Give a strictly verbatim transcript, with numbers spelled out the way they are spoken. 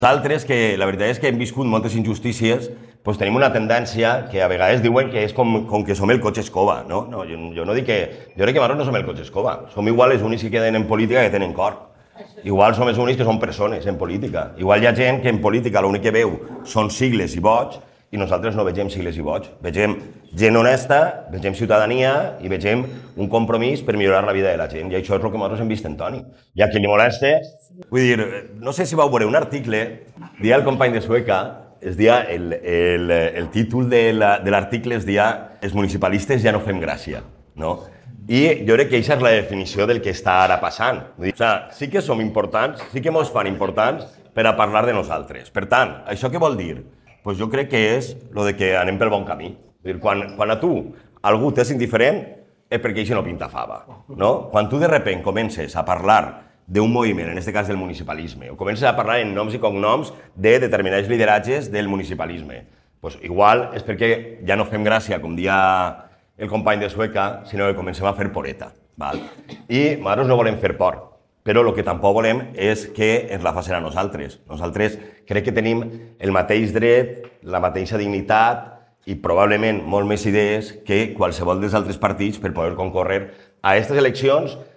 D'altres que la veritat és que hem viscut moltes injustícies, doncs tenim una tendència que a vegades diuen que és com, com que som el cotxe escova, no? No, jo, jo no dic que... Jo crec que nosaltres no som el cotxe escova. Som igual els únics que queden en política que tenen cor. Igual som els únics que són persones en política. Igual hi ha gent que en política l'únic que veu són sigles i vots i nosaltres no vegem sigles i vots. Vegem gent honesta, vegem ciutadania i vegem un compromís per millorar la vida de la gent. I això és el que nosaltres hem vist en Toni. I a qui li molesta... Vull dir, no sé si vau veure un article, dia el company de Sueca, es dia, el, el, el títol de l'article es dia els municipalistes ja no fem gràcia, no? I jo crec que aquesta és la definició del que està ara passant. Vull dir, o sigui, sí que som importants, sí que ens fan importants per a parlar de nosaltres. Per tant, això què vol dir? Pues jo crec que és lo de que anem pel bon camí. Vull dir, quan, quan a tu algú t'és indiferent és perquè això no pinta fava, no? Quan tu de repent comences a parlar d'un moviment, en aquest cas del municipalisme, o comences a parlar en noms i cognoms de determinats lideratges del municipalisme, pues igual és perquè ja no fem gràcia, com dia el company de Sueca, sinó que comencem a fer poreta. Val? I nosaltres no volem fer por, però el que tampoc volem és que ens la facin a nosaltres. Nosaltres crec que tenim el mateix dret, la mateixa dignitat i probablement molt més idees que qualsevol dels altres partits per poder concórrer a aquestes eleccions